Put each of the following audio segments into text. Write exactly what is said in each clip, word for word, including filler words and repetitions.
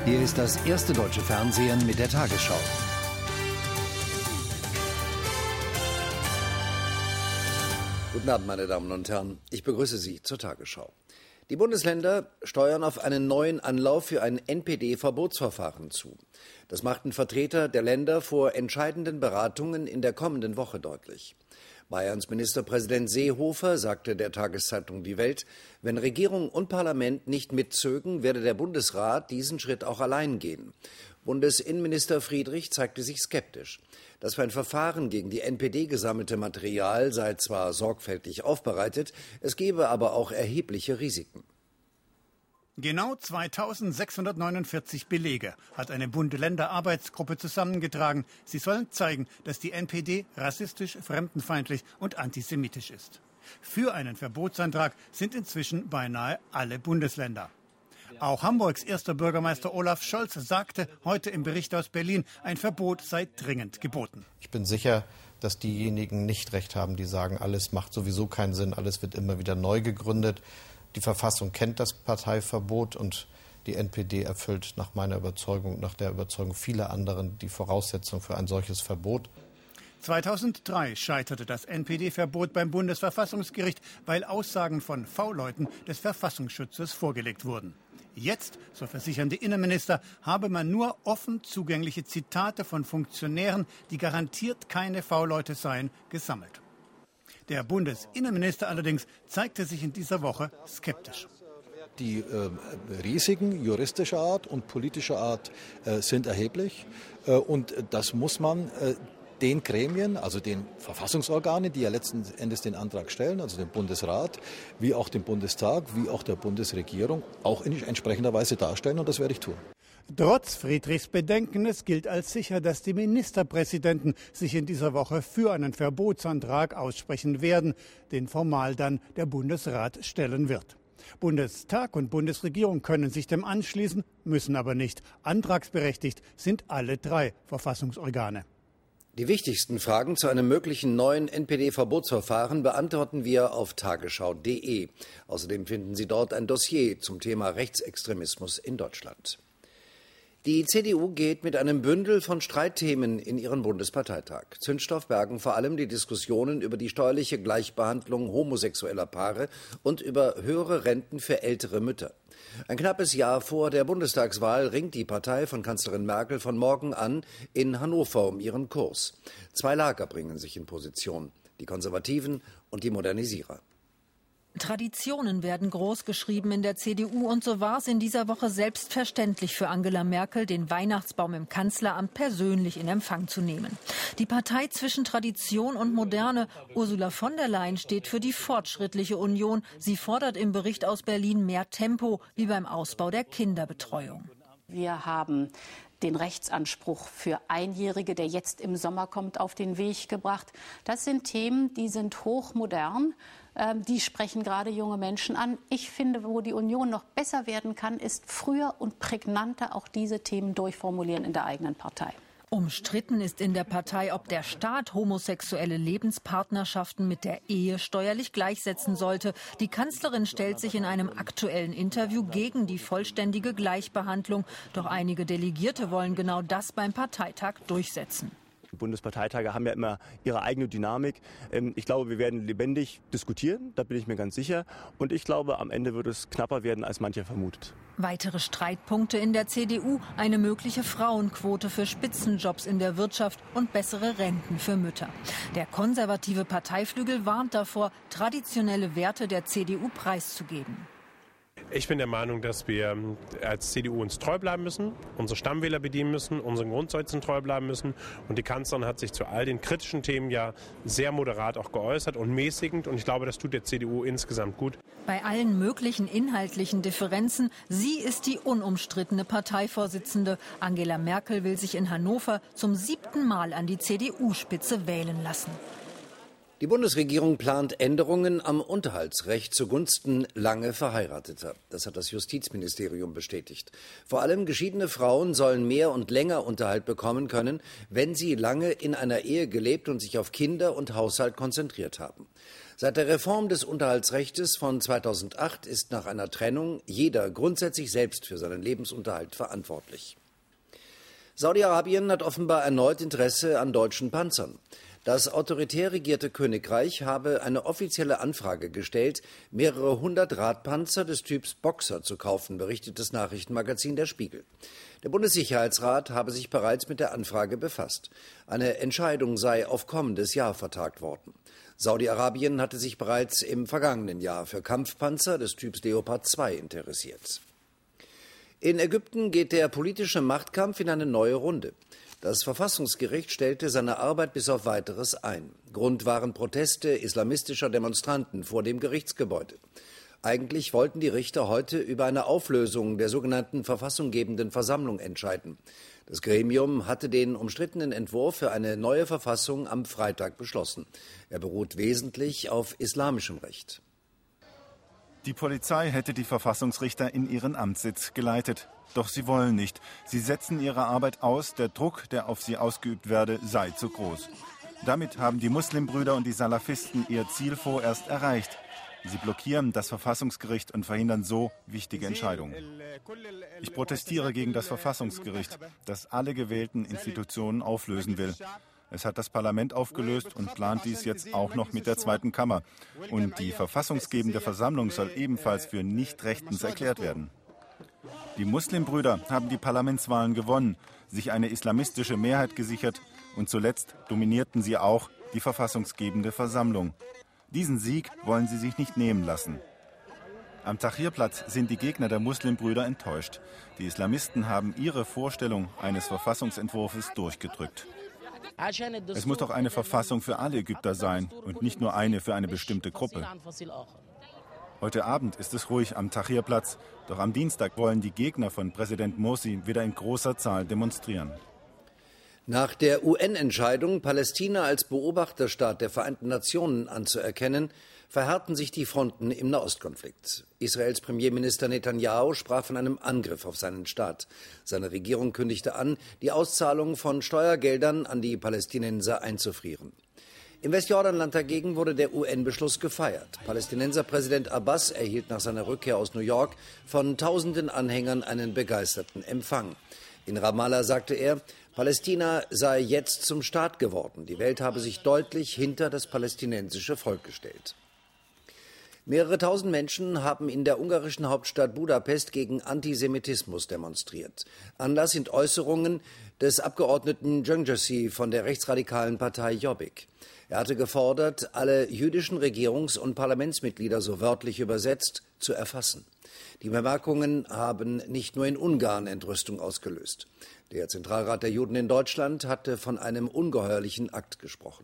Hier ist das erste deutsche Fernsehen mit der Tagesschau. Guten Abend, meine Damen und Herren. Ich begrüße Sie zur Tagesschau. Die Bundesländer steuern auf einen neuen Anlauf für ein N P D-Verbotsverfahren zu. Das machten Vertreter der Länder vor entscheidenden Beratungen in der kommenden Woche deutlich. Bayerns Ministerpräsident Seehofer sagte der Tageszeitung Die Welt, wenn Regierung und Parlament nicht mitzögen, werde der Bundesrat diesen Schritt auch allein gehen. Bundesinnenminister Friedrich zeigte sich skeptisch. Das für ein Verfahren gegen die N P D gesammelte Material sei zwar sorgfältig aufbereitet, es gebe aber auch erhebliche Risiken. Genau zweitausendsechshundertneunundvierzig Belege hat eine Bund-Länder-Arbeitsgruppe zusammengetragen. Sie sollen zeigen, dass die N P D rassistisch, fremdenfeindlich und antisemitisch ist. Für einen Verbotsantrag sind inzwischen beinahe alle Bundesländer. Auch Hamburgs erster Bürgermeister Olaf Scholz sagte heute im Bericht aus Berlin, ein Verbot sei dringend geboten. Ich bin sicher, dass diejenigen nicht recht haben, die sagen, alles macht sowieso keinen Sinn, alles wird immer wieder neu gegründet. Die Verfassung kennt das Parteiverbot und die N P D erfüllt nach meiner Überzeugung, nach der Überzeugung vieler anderen die Voraussetzung für ein solches Verbot. zweitausenddrei scheiterte das N P D-Verbot beim Bundesverfassungsgericht, weil Aussagen von V-Leuten des Verfassungsschutzes vorgelegt wurden. Jetzt, so versichern die Innenminister, habe man nur offen zugängliche Zitate von Funktionären, die garantiert keine V-Leute seien, gesammelt. Der Bundesinnenminister allerdings zeigte sich in dieser Woche skeptisch. Die äh, Risiken juristischer Art und politischer Art äh, sind erheblich. Äh, und das muss man äh, den Gremien, also den Verfassungsorganen, die ja letzten Endes den Antrag stellen, also dem Bundesrat, wie auch dem Bundestag, wie auch der Bundesregierung, auch in entsprechender Weise darstellen. Und das werde ich tun. Trotz Friedrichs Bedenken, es gilt als sicher, dass die Ministerpräsidenten sich in dieser Woche für einen Verbotsantrag aussprechen werden, den formal dann der Bundesrat stellen wird. Bundestag und Bundesregierung können sich dem anschließen, müssen aber nicht. Antragsberechtigt sind alle drei Verfassungsorgane. Die wichtigsten Fragen zu einem möglichen neuen N P D-Verbotsverfahren beantworten wir auf tagesschau punkt de. Außerdem finden Sie dort ein Dossier zum Thema Rechtsextremismus in Deutschland. Die C D U geht mit einem Bündel von Streitthemen in ihren Bundesparteitag. Zündstoff bergen vor allem die Diskussionen über die steuerliche Gleichbehandlung homosexueller Paare und über höhere Renten für ältere Mütter. Ein knappes Jahr vor der Bundestagswahl ringt die Partei von Kanzlerin Merkel von morgen an in Hannover um ihren Kurs. Zwei Lager bringen sich in Position, die Konservativen und die Modernisierer. Traditionen werden großgeschrieben in der C D U und so war es in dieser Woche selbstverständlich für Angela Merkel, den Weihnachtsbaum im Kanzleramt persönlich in Empfang zu nehmen. Die Partei zwischen Tradition und Moderne, Ursula von der Leyen, steht für die fortschrittliche Union. Sie fordert im Bericht aus Berlin mehr Tempo, wie beim Ausbau der Kinderbetreuung. Wir haben den Rechtsanspruch für Einjährige, der jetzt im Sommer kommt, auf den Weg gebracht. Das sind Themen, die sind hochmodern. Die sprechen gerade junge Menschen an. Ich finde, wo die Union noch besser werden kann, ist früher und prägnanter auch diese Themen durchformulieren in der eigenen Partei. Umstritten ist in der Partei, ob der Staat homosexuelle Lebenspartnerschaften mit der Ehe steuerlich gleichsetzen sollte. Die Kanzlerin stellt sich in einem aktuellen Interview gegen die vollständige Gleichbehandlung. Doch einige Delegierte wollen genau das beim Parteitag durchsetzen. Bundesparteitage haben ja immer ihre eigene Dynamik. Ich glaube, wir werden lebendig diskutieren, da bin ich mir ganz sicher. Und ich glaube, am Ende wird es knapper werden, als mancher vermutet. Weitere Streitpunkte in der C D U, eine mögliche Frauenquote für Spitzenjobs in der Wirtschaft und bessere Renten für Mütter. Der konservative Parteiflügel warnt davor, traditionelle Werte der C D U preiszugeben. Ich bin der Meinung, dass wir als C D U uns treu bleiben müssen, unsere Stammwähler bedienen müssen, unseren Grundsätzen treu bleiben müssen. Und die Kanzlerin hat sich zu all den kritischen Themen ja sehr moderat auch geäußert und mäßigend. Und ich glaube, das tut der C D U insgesamt gut. Bei allen möglichen inhaltlichen Differenzen, sie ist die unumstrittene Parteivorsitzende. Angela Merkel will sich in Hannover zum siebten Mal an die C D U-Spitze wählen lassen. Die Bundesregierung plant Änderungen am Unterhaltsrecht zugunsten lange Verheirateter. Das hat das Justizministerium bestätigt. Vor allem geschiedene Frauen sollen mehr und länger Unterhalt bekommen können, wenn sie lange in einer Ehe gelebt und sich auf Kinder und Haushalt konzentriert haben. Seit der Reform des Unterhaltsrechts von zweitausendacht ist nach einer Trennung jeder grundsätzlich selbst für seinen Lebensunterhalt verantwortlich. Saudi-Arabien hat offenbar erneut Interesse an deutschen Panzern. Das autoritär regierte Königreich habe eine offizielle Anfrage gestellt, mehrere hundert Radpanzer des Typs Boxer zu kaufen, berichtet das Nachrichtenmagazin Der Spiegel. Der Bundessicherheitsrat habe sich bereits mit der Anfrage befasst. Eine Entscheidung sei auf kommendes Jahr vertagt worden. Saudi-Arabien hatte sich bereits im vergangenen Jahr für Kampfpanzer des Typs Leopard zwei interessiert. In Ägypten geht der politische Machtkampf in eine neue Runde. Das Verfassungsgericht stellte seine Arbeit bis auf Weiteres ein. Grund waren Proteste islamistischer Demonstranten vor dem Gerichtsgebäude. Eigentlich wollten die Richter heute über eine Auflösung der sogenannten verfassunggebenden Versammlung entscheiden. Das Gremium hatte den umstrittenen Entwurf für eine neue Verfassung am Freitag beschlossen. Er beruht wesentlich auf islamischem Recht. Die Polizei hätte die Verfassungsrichter in ihren Amtssitz geleitet. Doch sie wollen nicht. Sie setzen ihre Arbeit aus. Der Druck, der auf sie ausgeübt werde, sei zu groß. Damit haben die Muslimbrüder und die Salafisten ihr Ziel vorerst erreicht. Sie blockieren das Verfassungsgericht und verhindern so wichtige Entscheidungen. Ich protestiere gegen das Verfassungsgericht, das alle gewählten Institutionen auflösen will. Es hat das Parlament aufgelöst und plant dies jetzt auch noch mit der zweiten Kammer. Und die verfassungsgebende Versammlung soll ebenfalls für nicht rechtens erklärt werden. Die Muslimbrüder haben die Parlamentswahlen gewonnen, sich eine islamistische Mehrheit gesichert und zuletzt dominierten sie auch die verfassungsgebende Versammlung. Diesen Sieg wollen sie sich nicht nehmen lassen. Am Tahrirplatz sind die Gegner der Muslimbrüder enttäuscht. Die Islamisten haben ihre Vorstellung eines Verfassungsentwurfs durchgedrückt. Es muss doch eine Verfassung für alle Ägypter sein und nicht nur eine für eine bestimmte Gruppe. Heute Abend ist es ruhig am Tahrirplatz, doch am Dienstag wollen die Gegner von Präsident Morsi wieder in großer Zahl demonstrieren. Nach der U N-Entscheidung, Palästina als Beobachterstaat der Vereinten Nationen anzuerkennen, verhärten sich die Fronten im Nahostkonflikt. Israels Premierminister Netanyahu sprach von einem Angriff auf seinen Staat. Seine Regierung kündigte an, die Auszahlung von Steuergeldern an die Palästinenser einzufrieren. Im Westjordanland dagegen wurde der U N-Beschluss gefeiert. Palästinenserpräsident Abbas erhielt nach seiner Rückkehr aus New York von tausenden Anhängern einen begeisterten Empfang. In Ramallah sagte er, Palästina sei jetzt zum Staat geworden. Die Welt habe sich deutlich hinter das palästinensische Volk gestellt. Mehrere tausend Menschen haben in der ungarischen Hauptstadt Budapest gegen Antisemitismus demonstriert. Anlass sind Äußerungen des Abgeordneten Gyöngyösi von der rechtsradikalen Partei Jobbik. Er hatte gefordert, alle jüdischen Regierungs- und Parlamentsmitglieder, so wörtlich übersetzt, zu erfassen. Die Bemerkungen haben nicht nur in Ungarn Entrüstung ausgelöst. Der Zentralrat der Juden in Deutschland hatte von einem ungeheuerlichen Akt gesprochen.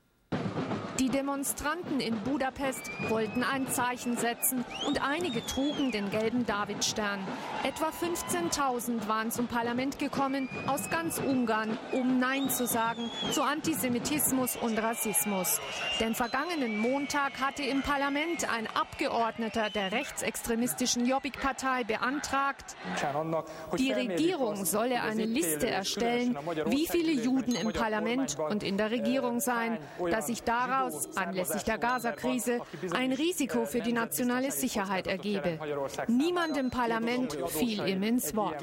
Die Demonstranten in Budapest wollten ein Zeichen setzen und einige trugen den gelben Davidstern. Etwa fünfzehntausend waren zum Parlament gekommen aus ganz Ungarn, um Nein zu sagen zu Antisemitismus und Rassismus. Denn vergangenen Montag hatte im Parlament ein Abgeordneter der rechtsextremistischen Jobbik-Partei beantragt, die Regierung solle eine Liste erstellen, wie viele Juden im Parlament und in der Regierung seien, dass sich daraus anlässlich der Gaza-Krise ein Risiko für die nationale Sicherheit ergebe. Niemand im Parlament fiel ihm ins Wort.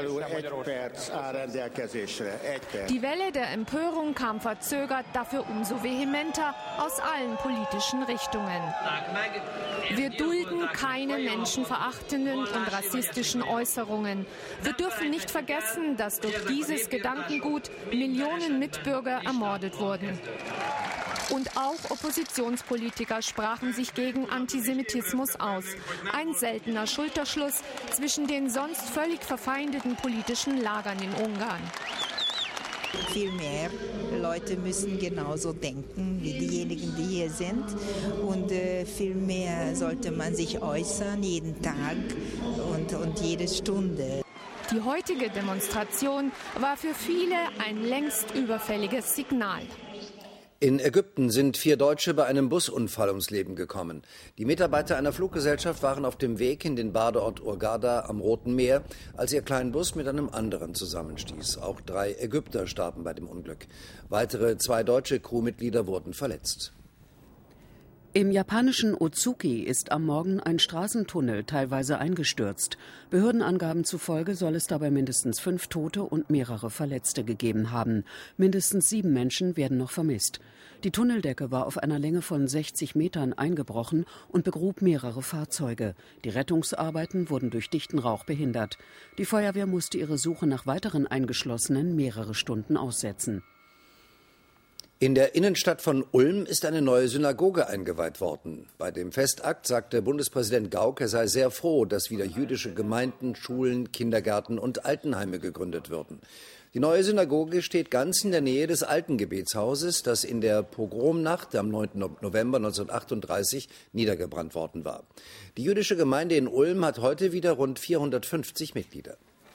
Die Welle der Empörung kam verzögert, dafür umso vehementer aus allen politischen Richtungen. Wir dulden keine menschenverachtenden und rassistischen Äußerungen. Wir dürfen nicht vergessen, dass durch dieses Gedankengut Millionen Mitbürger ermordet wurden. Und auch Oppositionspolitiker sprachen sich gegen Antisemitismus aus. Ein seltener Schulterschluss zwischen den sonst völlig verfeindeten politischen Lagern in Ungarn. Viel mehr Leute müssen genauso denken wie diejenigen, die hier sind. Und äh, viel mehr sollte man sich äußern, jeden Tag und, und jede Stunde. Die heutige Demonstration war für viele ein längst überfälliges Signal. In Ägypten sind vier Deutsche bei einem Busunfall ums Leben gekommen. Die Mitarbeiter einer Fluggesellschaft waren auf dem Weg in den Badeort Hurghada am Roten Meer, als ihr Kleinbus mit einem anderen zusammenstieß. Auch drei Ägypter starben bei dem Unglück. Weitere zwei deutsche Crewmitglieder wurden verletzt. Im japanischen Ozuki ist am Morgen ein Straßentunnel teilweise eingestürzt. Behördenangaben zufolge soll es dabei mindestens fünf Tote und mehrere Verletzte gegeben haben. Mindestens sieben Menschen werden noch vermisst. Die Tunneldecke war auf einer Länge von sechzig Metern eingebrochen und begrub mehrere Fahrzeuge. Die Rettungsarbeiten wurden durch dichten Rauch behindert. Die Feuerwehr musste ihre Suche nach weiteren Eingeschlossenen mehrere Stunden aussetzen. In der Innenstadt von Ulm ist eine neue Synagoge eingeweiht worden. Bei dem Festakt sagte Bundespräsident Gauck, er sei sehr froh, dass wieder jüdische Gemeinden, Schulen, Kindergärten und Altenheime gegründet würden. Die neue Synagoge steht ganz in der Nähe des alten Gebetshauses, das in der Pogromnacht am neunten November neunzehnhundertachtunddreißig niedergebrannt worden war. Die jüdische Gemeinde in Ulm hat heute wieder rund vierhundertfünfzig Mitglieder.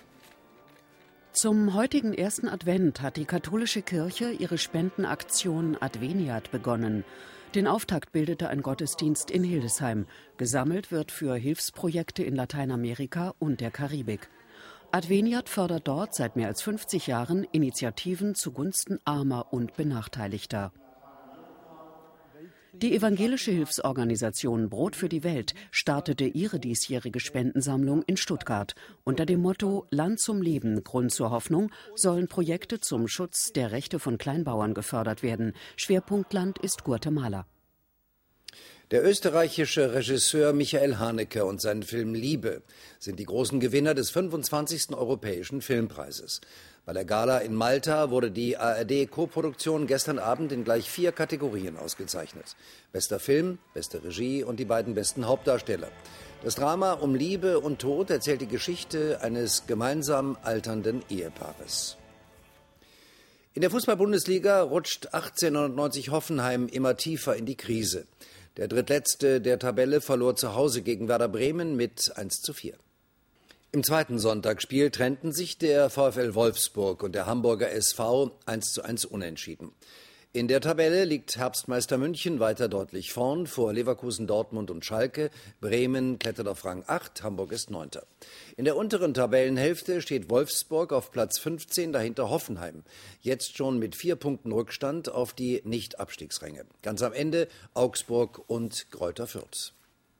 Zum heutigen ersten Advent hat die katholische Kirche ihre Spendenaktion Adveniat begonnen. Den Auftakt bildete ein Gottesdienst in Hildesheim. Gesammelt wird für Hilfsprojekte in Lateinamerika und der Karibik. Adveniat fördert dort seit mehr als fünfzig Jahren Initiativen zugunsten Armer und Benachteiligter. Die evangelische Hilfsorganisation Brot für die Welt startete ihre diesjährige Spendensammlung in Stuttgart. Unter dem Motto Land zum Leben, Grund zur Hoffnung sollen Projekte zum Schutz der Rechte von Kleinbauern gefördert werden. Schwerpunktland ist Guatemala. Der österreichische Regisseur Michael Haneke und sein Film Liebe sind die großen Gewinner des fünfundzwanzigsten Europäischen Filmpreises. Bei der Gala in Malta wurde die A R D-Koproduktion gestern Abend in gleich vier Kategorien ausgezeichnet. Bester Film, beste Regie und die beiden besten Hauptdarsteller. Das Drama um Liebe und Tod erzählt die Geschichte eines gemeinsam alternden Ehepaares. In der Fußball-Bundesliga rutscht achtzehnhundertneunzig Hoffenheim immer tiefer in die Krise. Der drittletzte der Tabelle verlor zu Hause gegen Werder Bremen mit eins zu vier. Im zweiten Sonntagsspiel trennten sich der VfL Wolfsburg und der Hamburger S V eins zu eins unentschieden. In der Tabelle liegt Herbstmeister München weiter deutlich vorn vor Leverkusen, Dortmund und Schalke. Bremen klettert auf Rang acht, Hamburg ist Neunter. In der unteren Tabellenhälfte steht Wolfsburg auf Platz fünfzehn, dahinter Hoffenheim. Jetzt schon mit vier Punkten Rückstand auf die Nicht-Abstiegsränge. Ganz am Ende Augsburg und Greuther Fürth.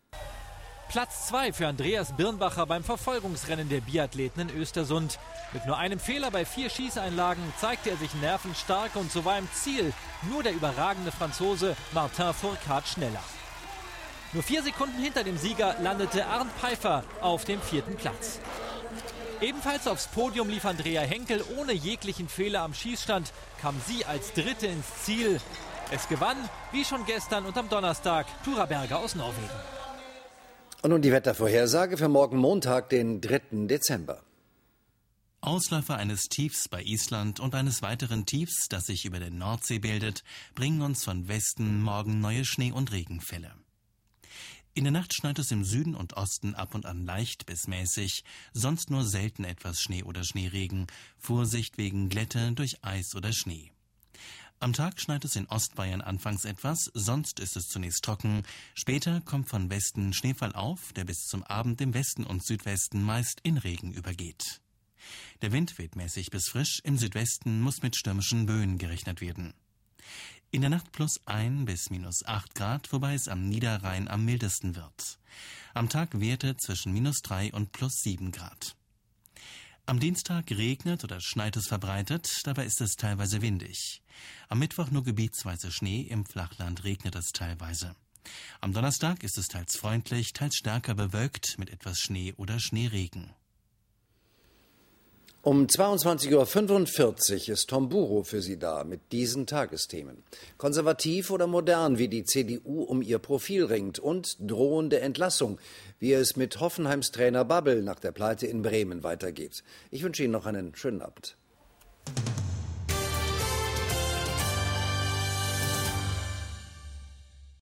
Platz zwei für Andreas Birnbacher beim Verfolgungsrennen der Biathleten in Östersund. Mit nur einem Fehler bei vier Schießeinlagen zeigte er sich nervenstark und so war im Ziel nur der überragende Franzose Martin Fourcade schneller. Nur vier Sekunden hinter dem Sieger landete Arndt Pfeiffer auf dem vierten Platz. Ebenfalls aufs Podium lief Andrea Henkel. Ohne jeglichen Fehler am Schießstand kam sie als Dritte ins Ziel. Es gewann, wie schon gestern und am Donnerstag, Tura Berger aus Norwegen. Und nun die Wettervorhersage für morgen Montag, den dritten Dezember. Ausläufer eines Tiefs bei Island und eines weiteren Tiefs, das sich über der Nordsee bildet, bringen uns von Westen morgen neue Schnee- und Regenfälle. In der Nacht schneit es im Süden und Osten ab und an leicht bis mäßig, sonst nur selten etwas Schnee oder Schneeregen. Vorsicht wegen Glätte durch Eis oder Schnee. Am Tag schneit es in Ostbayern anfangs etwas, sonst ist es zunächst trocken. Später kommt von Westen Schneefall auf, der bis zum Abend im Westen und Südwesten meist in Regen übergeht. Der Wind weht mäßig bis frisch, im Südwesten muss mit stürmischen Böen gerechnet werden. In der Nacht plus ein bis minus acht Grad, wobei es am Niederrhein am mildesten wird. Am Tag Werte zwischen minus drei und plus sieben Grad. Am Dienstag regnet oder schneit es verbreitet, dabei ist es teilweise windig. Am Mittwoch nur gebietsweise Schnee, im Flachland regnet es teilweise. Am Donnerstag ist es teils freundlich, teils stärker bewölkt mit etwas Schnee oder Schneeregen. Um zweiundzwanzig Uhr fünfundvierzig ist Tom Buro für Sie da mit diesen Tagesthemen. Konservativ oder modern, wie die C D U um ihr Profil ringt und drohende Entlassung, wie es mit Hoffenheims Trainer Babbel nach der Pleite in Bremen weitergeht. Ich wünsche Ihnen noch einen schönen Abend.